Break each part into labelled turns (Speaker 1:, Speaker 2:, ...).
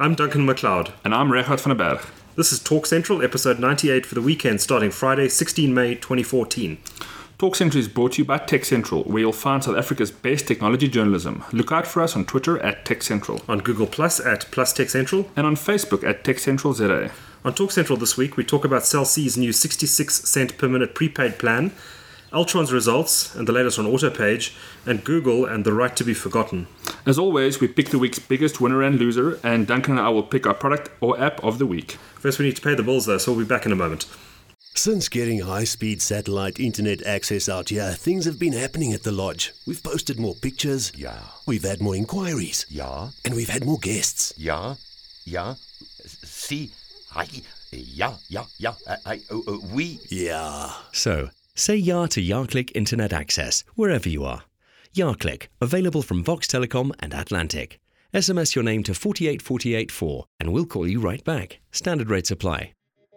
Speaker 1: I'm Duncan MacLeod.
Speaker 2: And I'm Regardt van der Berg.
Speaker 1: This is Talk Central, episode 98 for the weekend starting Friday, 16 May 2014.
Speaker 2: Talk Central is brought to you by Tech Central, where you'll find South Africa's best technology journalism. Look out for us on Twitter at Tech Central,
Speaker 1: on Google Plus at Plus Tech Central,
Speaker 2: and on Facebook at Tech Central ZA.
Speaker 1: On Talk Central this week, we talk about Cell C's new 66 cent per minute prepaid plan, Altron's results and the latest on AutoPage, and Google and the right to be forgotten.
Speaker 2: As always, we pick the week's biggest winner and loser, and Duncan and I will pick our product or app of the week.
Speaker 1: First, we need to pay the bills, though, so we'll be back in a moment.
Speaker 3: Since getting high-speed satellite internet access out here, things have been happening at the lodge. We've posted more pictures.
Speaker 4: Yeah.
Speaker 3: We've had more inquiries.
Speaker 4: Ja.
Speaker 3: And we've had more guests.
Speaker 4: Ja. See. Hi. Ja. We.
Speaker 3: Yeah.
Speaker 5: So, say ja to YaClick Internet Access, wherever you are. YaClick, available from Vox Telecom and Atlantic. SMS your name to 48484 and we'll call you right back. Standard rates apply.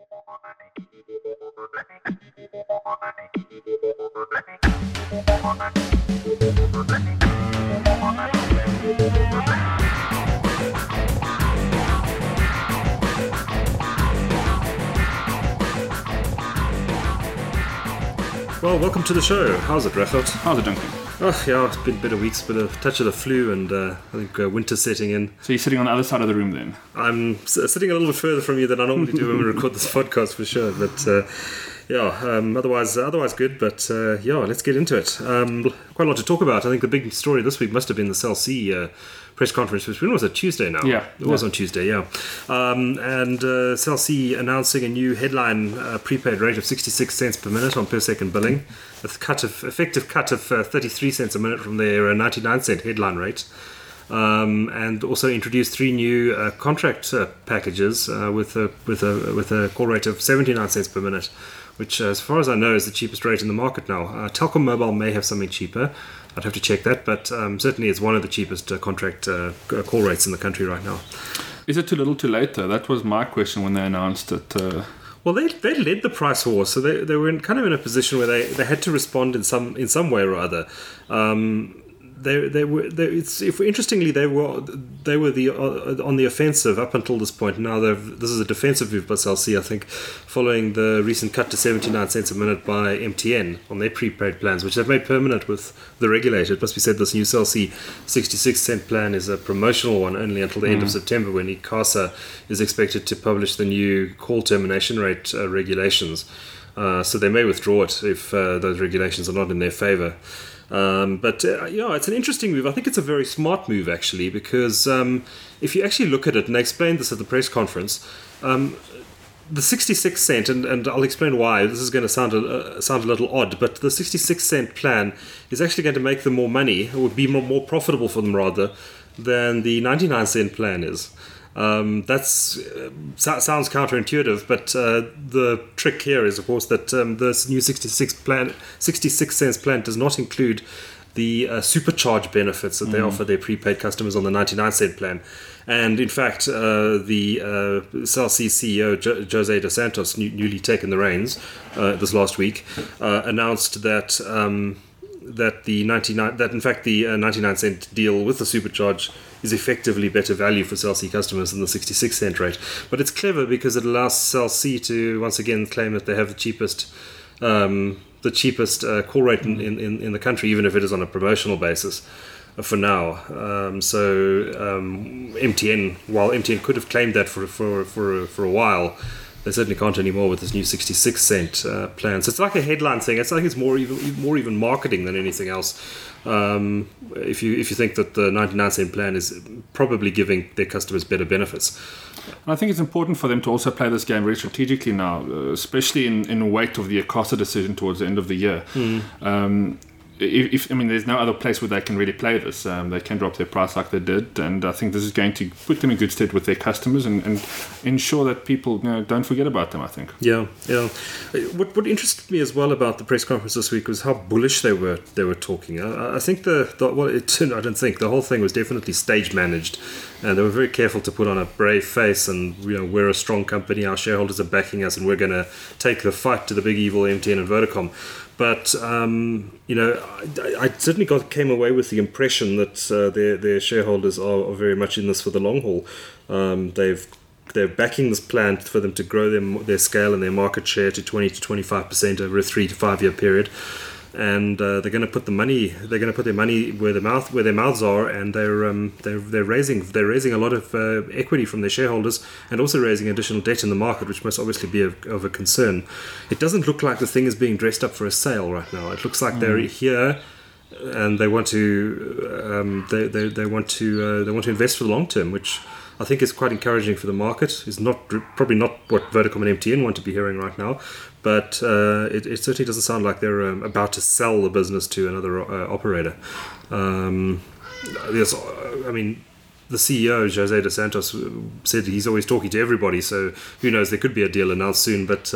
Speaker 1: Well, welcome to the show. How's it, Regardt?
Speaker 2: How's it, Duncan?
Speaker 1: Oh, yeah, it's been a bit of weeks, bit of touch of the flu, and I think winter's setting in.
Speaker 2: So you're sitting on the other side of the room then?
Speaker 1: I'm sitting a little bit further from you than I normally do when we record this podcast, for sure. But otherwise good. But let's get into it. Quite a lot to talk about. I think the big story this week must have been the Cell C press conference, which was a Tuesday now.
Speaker 2: Yeah.
Speaker 1: It was on Tuesday, yeah. And Cell C announcing a new headline prepaid rate of 66 cents per minute on per second billing, a effective cut of 33 cents a minute from their 99 cent headline rate. And also introduced three new contract packages with a call rate of 79 cents per minute, which, as far as I know, is the cheapest rate in the market now. Telkom Mobile may have something cheaper. I'd have to check that, but certainly it's one of the cheapest contract call rates in the country right now.
Speaker 2: Is it too little too late, though? That was my question when they announced it.
Speaker 1: Well, they led the price war, so they were in a position where they had to respond in some way or other. Interestingly, they were on the offensive up until this point. Now this is a defensive move by Cell C, I think, following the recent cut to 79 cents a minute by MTN on their prepaid plans, which they've made permanent with the regulator. It must be said this new Cell C 66 cent plan is a promotional one only until the end of September, when ICASA is expected to publish the new call termination rate regulations. So they may withdraw it if those regulations are not in their favour. It's an interesting move. I think it's a very smart move, actually, because if you actually look at it, and they explained this at the press conference, the 66 cent, and I'll explain why, this is going to sound a little odd, but the 66 cent plan is actually going to make them more money, or be more profitable for them, rather, than the 99 cent plan is. Sounds counterintuitive, but the trick here is, of course, that this new 66 cents plan does not include the supercharge benefits that they offer their prepaid customers on the 99 cent plan. And in fact, the Cell C CEO Jose dos Santos, newly taken the reins this last week, announced that the 99 cent deal with the supercharge is effectively better value for Cell C customers than the 66 cent rate. But it's clever because it allows Cell C to once again claim that they have the cheapest call rate in the country, even if it is on a promotional basis for now. MTN, while MTN could have claimed that for a while, they certainly can't anymore with this new 66 cent plan. So it's like a headline thing. I think it's more even marketing than anything else. If you think that the 99 cent plan is probably giving their customers better benefits.
Speaker 2: And I think it's important for them to also play this game very strategically now, especially in wake of the ICASA decision towards the end of the year. There's no other place where they can really play this. They can drop their price like they did, and I think this is going to put them in good stead with their customers and ensure that people don't forget about them, I think.
Speaker 1: Yeah. What interested me as well about the press conference this week was how bullish they were talking. I think the whole thing was definitely stage managed And they were very careful to put on a brave face and, we're a strong company, our shareholders are backing us, and we're going to take the fight to the big evil MTN and Vodacom. But, I certainly came away with the impression that their shareholders are very much in this for the long haul. They're backing this plan for them to grow their scale and their market share to 20 to 25% over a 3 to 5 year period. And they're going to put their money where their mouths are, and they're raising a lot of equity from their shareholders, and also raising additional debt in the market, which must obviously be of a concern. It doesn't look like the thing is being dressed up for a sale right now. It looks like they're here, and they want to they want to invest for the long term, which I think is quite encouraging for the market. It's probably not what Vodacom and MTN want to be hearing right now, but it certainly doesn't sound like they're about to sell the business to another operator. The CEO, Jose dos Santos, said he's always talking to everybody, so who knows, there could be a deal announced soon, but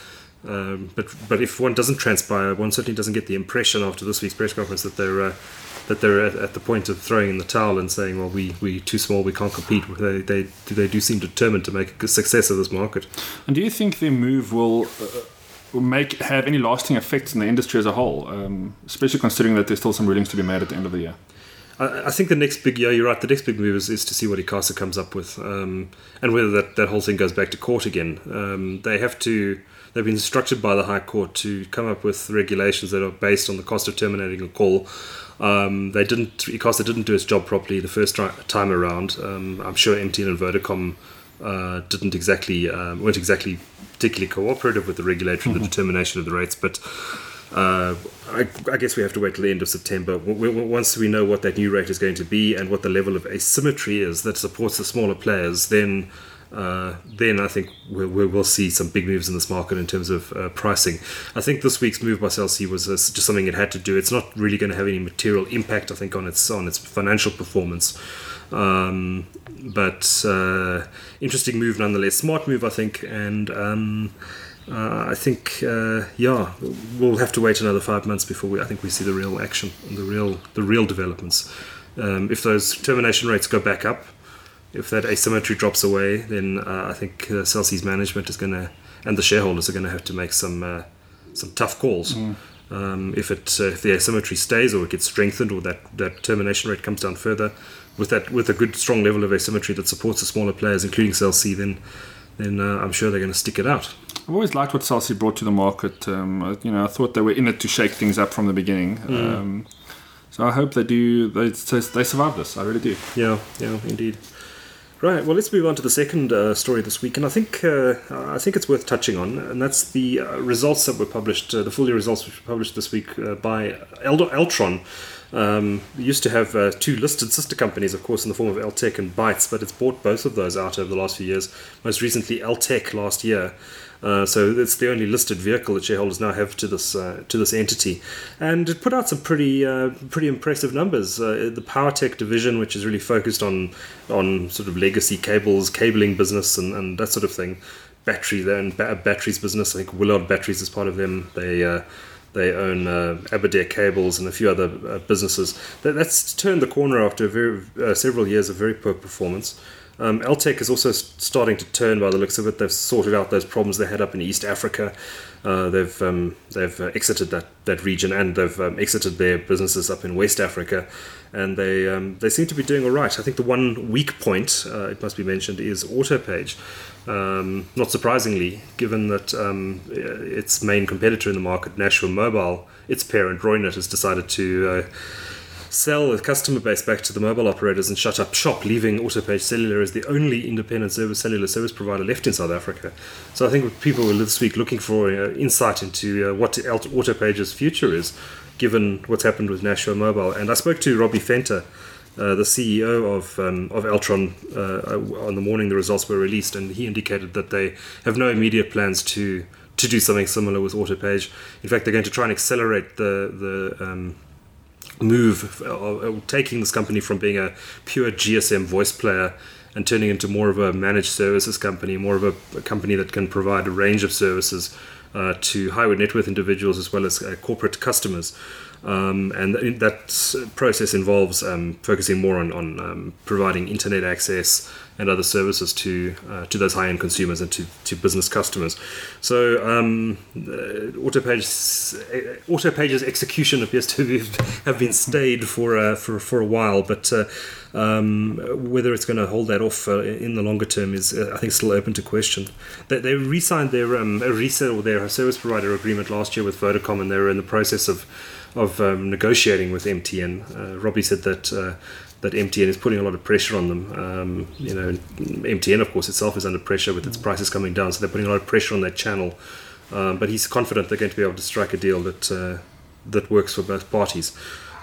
Speaker 1: if one doesn't transpire, one certainly doesn't get the impression after this week's press conference that they're at the point of throwing in the towel and saying, well, we too small, we can't compete. They do seem determined to make a success of this market.
Speaker 2: And do you think their move will have any lasting effects in the industry as a whole, especially considering that there's still some rulings to be made at the end of the year?
Speaker 1: I think the next big, you're right, the next big move is to see what ICASA comes up with, and whether that whole thing goes back to court again. They've been instructed by the High Court to come up with regulations that are based on the cost of terminating a call. ICASA didn't do its job properly the first time around. I'm sure MTN and Vodacom weren't exactly particularly cooperative with the regulator in the determination of the rates, but I guess we have to wait till the end of September. Once we know what that new rate is going to be and what the level of asymmetry is that supports the smaller players, then I think we'll see some big moves in this market in terms of pricing. I think this week's move by Cell C was just something it had to do. It's not really going to have any material impact, I think, on its financial performance. But interesting move nonetheless. Smart move, I think, and I think we'll have to wait another 5 months before we see the real action and the real developments. If those termination rates go back up, if that asymmetry drops away, then I think Cell C's management is going to, and the shareholders are going to have to make some tough calls. If the asymmetry stays or it gets strengthened, or that termination rate comes down further, with a good strong level of asymmetry that supports the smaller players, including Cell C, then I'm sure they're going to stick it out.
Speaker 2: I've always liked what Cell C brought to the market. I thought they were in it to shake things up from the beginning. So I hope they survive this. I really do.
Speaker 1: Yeah, indeed. Right, well, let's move on to the second story this week, and I think it's worth touching on, and that's the results that were published, the full year results which were published this week by Altron. We used to have two listed sister companies, of course, in the form of Altec and Bytes, but it's bought both of those out over the last few years, most recently Altec last year. So it's the only listed vehicle that shareholders now have to this entity, and it put out some pretty impressive numbers. The PowerTech division, which is really focused on sort of legacy cabling business and that sort of thing, batteries business. I think Willard Batteries is part of them. They own Aberdare Cables and a few other businesses. That's turned the corner after several years of very poor performance. Altec is also starting to turn by the looks of it. They've sorted out those problems they had up in East Africa. They've exited that region, and they've exited their businesses up in West Africa, and they seem to be doing all right. I think the one weak point, it must be mentioned, is Autopage. Not surprisingly, given that its main competitor in the market, Nashua Mobile, its parent Roynet, has decided to sell the customer base back to the mobile operators and shut up shop, leaving Autopage Cellular as the only independent cellular service provider left in South Africa. So I think people were this week looking for insight into what Autopage's future is, given what's happened with Nashua Mobile. And I spoke to Robbie Fenter, the CEO of Altron, on the morning the results were released, and he indicated that they have no immediate plans to do something similar with Autopage. In fact, they're going to try and accelerate the move of taking this company from being a pure GSM voice player and turning into more of a managed services company, more of a company that can provide a range of services to high net worth individuals as well as corporate customers. And that process involves focusing more on providing internet access and other services to those high-end consumers and to business customers. So Autopage's execution appears to have been stayed for a while, but whether it's going to hold that off in the longer term is, I think, still open to question. They re-signed their their service provider agreement last year with Vodacom, and they were in the process of negotiating with MTN. Robbie said that MTN is putting a lot of pressure on them. MTN, of course, itself is under pressure with its prices coming down, so they're putting a lot of pressure on that channel. But he's confident they're going to be able to strike a deal that works for both parties.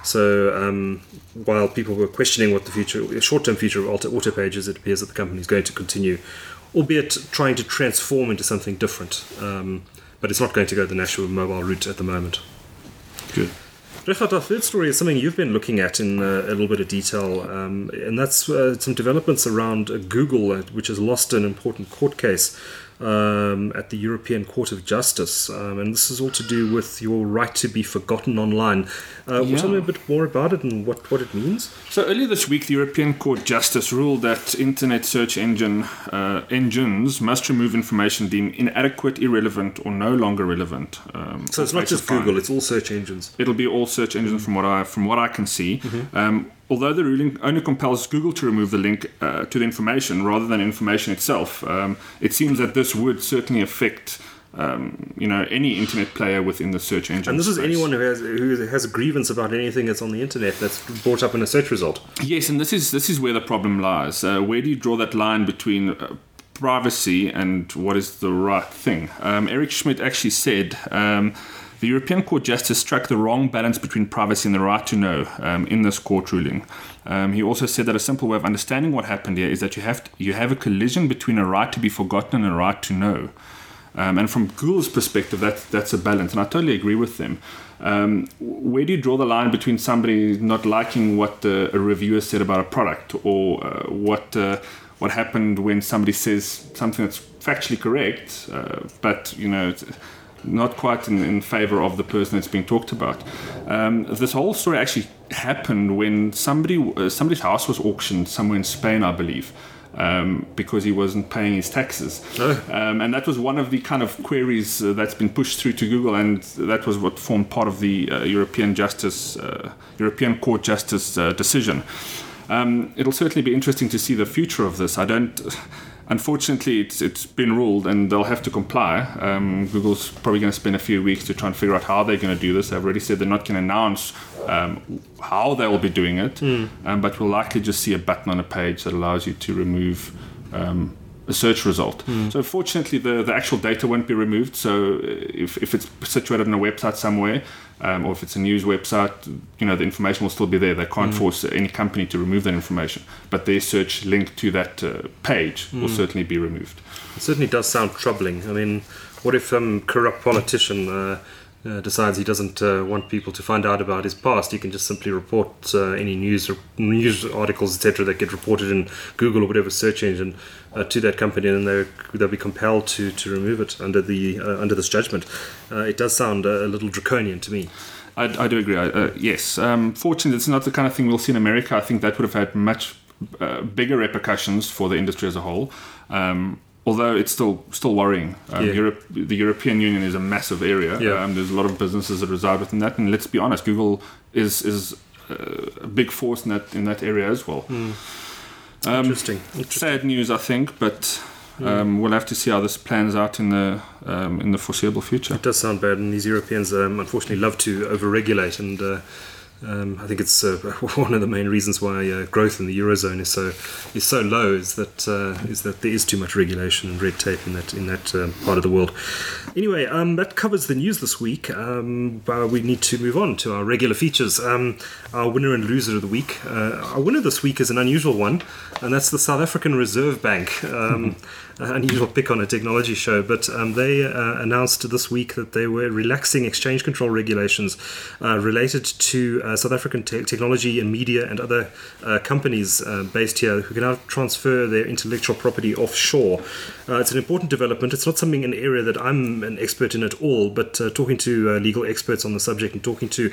Speaker 1: So while people were questioning what the short-term future of Autopage is, it appears that the company is going to continue, albeit trying to transform into something different. But it's not going to go the national mobile route at the moment.
Speaker 2: Good.
Speaker 1: Richard, our third story is something you've been looking at in a little bit of detail, and that's some developments around Google, which has lost an important court case at the European Court of Justice, and this is all to do with your right to be forgotten online. Will you tell me a bit more about it and what it means?
Speaker 2: So earlier this week, the European Court of Justice ruled that internet search engines must remove information deemed inadequate, irrelevant, or no longer relevant.
Speaker 1: So it's not just Google; it's all search engines.
Speaker 2: It'll be all search engines from what I can see. Although the ruling only compels Google to remove the link to the information rather than information itself, it seems that this would certainly affect any internet player within the search engine.
Speaker 1: And this is
Speaker 2: space.
Speaker 1: anyone who has a grievance about anything that's on the internet that's brought up in a search result.
Speaker 2: Yes, and this is where the problem lies. Where do you draw that line between privacy and what is the right thing? Eric Schmidt actually said the European Court of Justice struck the wrong balance between privacy and the right to know in this court ruling. He also said that a simple way of understanding what happened here is that you have a collision between a right to be forgotten and a right to know. And from Google's perspective, that's a balance, and I totally agree with them. Where do you draw the line between somebody not liking what a reviewer said about a product, or what happened when somebody says something that's factually correct, but not quite in favor of the person that's being talked about? This whole story actually happened when somebody's house was auctioned somewhere in Spain, I believe. Because he wasn't paying his taxes. And that was one of the kind of queries that's been pushed through to Google, and that was what formed part of the European Court Justice decision. It'll certainly be interesting to see the future of this. Unfortunately, it's been ruled, and they'll have to comply. Google's probably going to spend a few weeks to try and figure out how they're going to do this. They've already said they're not going to announce how they will be doing it, but we'll likely just see a button on a page that allows you to remove a search result. So fortunately, the actual data won't be removed. So if it's situated on a website somewhere, or if it's a news website, the information will still be there. They can't force any company to remove that information, but their search link to that page will certainly be removed.
Speaker 1: It certainly does sound troubling. I mean, what if some corrupt politician decides he doesn't want people to find out about his past? He can just simply report any news articles, etc., that get reported in Google or whatever search engine to that company, and they'll be compelled to remove it under this judgment. It does sound a little draconian to me.
Speaker 2: I do agree. Yes. Fortunately, it's not the kind of thing we'll see in America. I think that would have had much bigger repercussions for the industry as a whole. Although it's still worrying. The European Union is a massive area. There's a lot of businesses that reside within that, and let's be honest, Google is a big force in that area as well.
Speaker 1: Interesting.
Speaker 2: Sad news, I think, but we'll have to see how this plans out in the foreseeable future.
Speaker 1: It does sound bad, and these Europeans unfortunately love to overregulate, and I think it's one of the main reasons why growth in the Eurozone is so low is that there is too much regulation and red tape in that part of the world. Anyway, that covers the news this week. We need to move on to our regular features. Our winner and loser of the week. Our winner this week is an unusual one. and that's the South African Reserve Bank. Unusual pick on a technology show, but they announced this week that they were relaxing exchange control regulations related to South African technology and media and other companies based here who can now transfer their intellectual property offshore. It's an important development. It's not something, an area that I'm an expert in at all, but talking to legal experts on the subject and talking to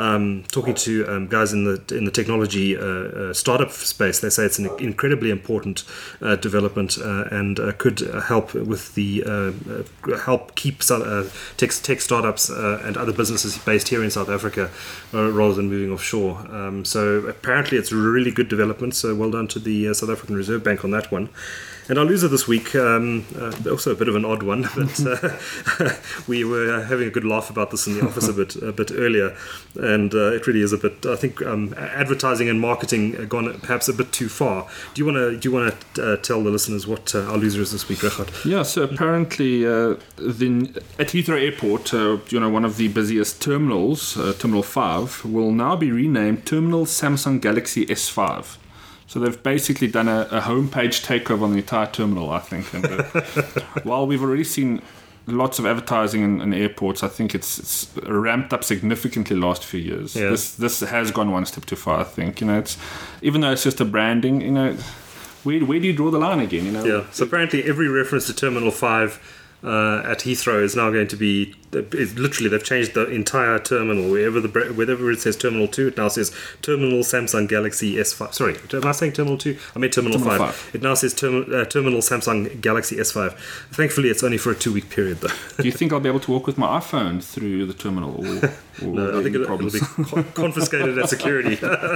Speaker 1: guys in the technology startup space, they say it's an incredibly important development and could help with the help keep tech startups and other businesses based here in South Africa rather than moving offshore. So apparently it's a really good development. So well done to the South African Reserve Bank on that one. And our loser this week, also a bit of an odd one, but we were having a good laugh about this in the office a bit earlier, and it really is a bit. I think advertising and marketing gone perhaps a bit too far. Do you want to tell the listeners what our loser is this week, Richard?
Speaker 2: Yeah. So apparently, at Heathrow Airport, one of the busiest terminals, Terminal 5, will now be renamed Terminal Samsung Galaxy S5. So they've basically done a homepage takeover on the entire terminal, I think. And while we've already seen lots of advertising in airports, I think it's ramped up significantly the last few years. Yeah. This has gone one step too far, I think. It's even though it's just a branding, where do you draw the line again?
Speaker 1: Yeah. So apparently every reference to Terminal 5 at Heathrow is now going to be literally they've changed the entire terminal. Wherever it says Terminal 2, it now says Terminal Samsung Galaxy S5. Sorry, am I saying Terminal 2? I meant Terminal 5. It now says Terminal Samsung Galaxy S5. Thankfully, it's only for a 2-week period, though.
Speaker 2: Do you think I'll be able to walk with my iPhone through the terminal?
Speaker 1: No, I think it'll be confiscated at security.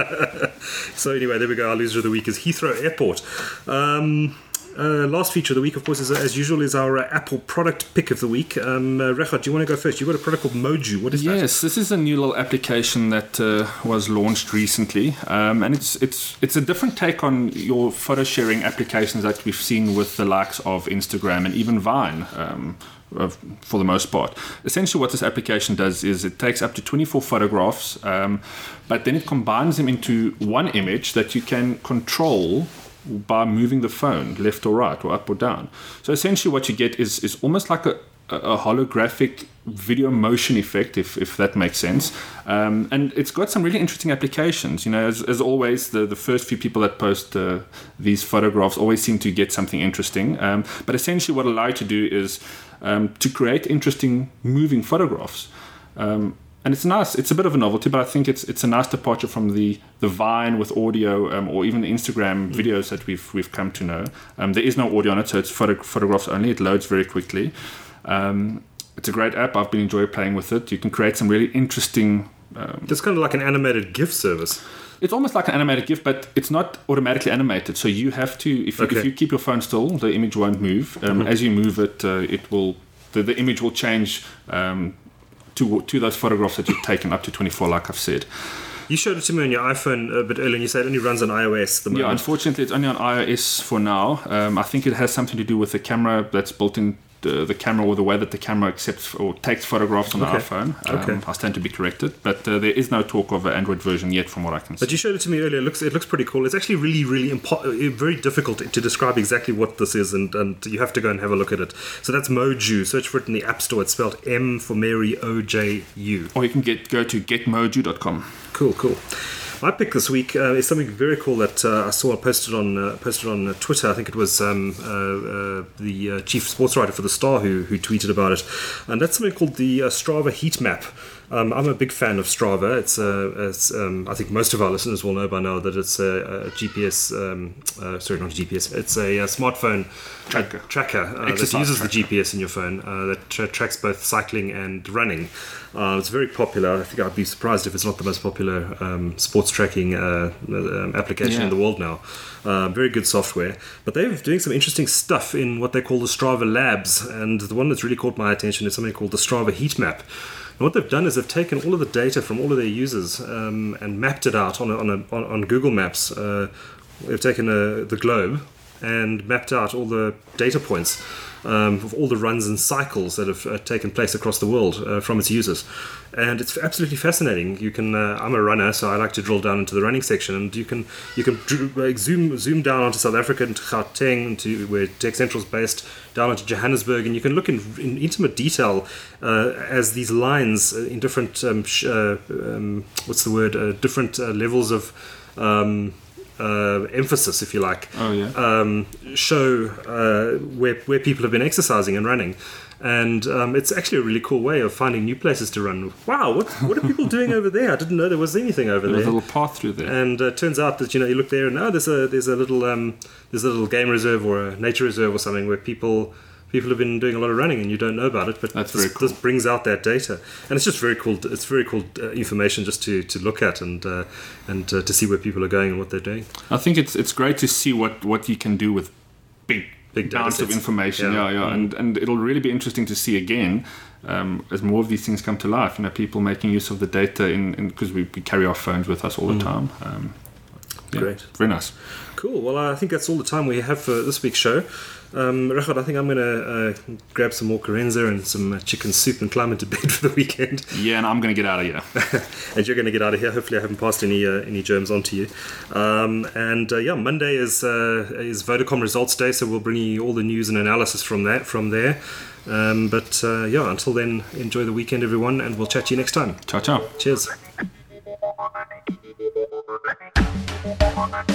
Speaker 1: So anyway, there we go. Our loser of the week is Heathrow Airport. Last feature of the week, of course, as usual, is our Apple product pick of the week. Recha, do you want to go first? You've got a product called Moju. What is that?
Speaker 2: Yes, this is a new little application that was launched recently, and it's a different take on your photo sharing applications that we've seen with the likes of Instagram and even Vine. For the most part. Essentially what this application does is it takes up to 24 photographs, but then it combines them into one image that you can control by moving the phone left or right or up or down. So essentially what you get is almost like a holographic video motion effect, if that makes sense. And it's got some really interesting applications. As always, the first few people that post these photographs always seem to get something interesting. But essentially what it allows you to do is to create interesting moving photographs. And it's nice. It's a bit of a novelty, but I think it's a nice departure from the Vine with audio or even the Instagram videos that we've come to know. There is no audio on it, so it's photographs only. It loads very quickly. It's a great app. I've been enjoying playing with it. You can create some really interesting...
Speaker 1: it's kind of like an animated GIF service.
Speaker 2: It's almost like an animated GIF, but it's not automatically animated. So you have to... If you keep your phone still, the image won't move. As you move it, the image will change... to those photographs that you've taken up to 24, like I've said.
Speaker 1: You showed it to me on your iPhone a bit earlier, and you said it only runs on iOS at the moment.
Speaker 2: Yeah, unfortunately, it's only on iOS for now. I think it has something to do with the camera that's built in the camera, or the way that the camera accepts or takes photographs on the iPhone. I stand to be corrected, but there is no talk of an Android version yet, from what I can see.
Speaker 1: But you showed it to me earlier. It looks pretty cool. It's actually really, really very difficult to describe exactly what this is, and you have to go and have a look at it. So that's Moju. Search for it in the App Store. It's spelled M for Mary, O-J-U.
Speaker 2: Or you can go to getmoju.com.
Speaker 1: Cool. My pick this week is something very cool that I saw posted on Twitter. I think it was the chief sports writer for The Star who tweeted about it, and that's something called the Strava Heat Map. I'm a big fan of Strava. It's I think most of our listeners will know by now that it's a GPS. Sorry, not a GPS. It's a smartphone tracker that uses the GPS in your phone that tracks both cycling and running. It's very popular. I think I'd be surprised if it's not the most popular sports tracking application in the world now. Very good software. But they're doing some interesting stuff in what they call the Strava Labs. And the one that's really caught my attention is something called the Strava Heat Map. And what they've done is they've taken all of the data from all of their users and mapped it out on Google Maps. They've taken the globe, and mapped out all the data points of all the runs and cycles that have taken place across the world from its users. And it's absolutely fascinating. You can, I'm a runner, so I like to drill down into the running section, and you can zoom down onto South Africa, into Gauteng, into where Tech Central is based, down into Johannesburg, and you can look in intimate detail as these lines in different different levels of emphasis, if you like, show where people have been exercising and running. And it's actually a really cool way of finding new places to run. Wow, what are people doing over there? I didn't know there was anything over there.
Speaker 2: There's a little path through there.
Speaker 1: And it turns out that, you look there and there's a little game reserve or a nature reserve or something where people have been doing a lot of running and you don't know about it, but this brings out that data, and it's just very cool. It's very cool information just to look at and to see where people are going and what they're doing.
Speaker 2: I think it's great to see what you can do with big amounts of information. And it'll really be interesting to see again as more of these things come to life. People making use of the data because we carry our phones with us all the time.
Speaker 1: Great,
Speaker 2: very nice.
Speaker 1: Cool. Well, I think that's all the time we have for this week's show. Rachad, I think I'm going to grab some more Carenza and some chicken soup and climb into bed for the weekend.
Speaker 2: Yeah, and I'm going to get out of here.
Speaker 1: And you're going to get out of here. Hopefully I haven't passed any germs onto you. Monday is Vodacom results day, so we'll bring you all the news and analysis from there. Until then, enjoy the weekend, everyone, and we'll chat to you next time.
Speaker 2: Ciao, ciao.
Speaker 1: Cheers.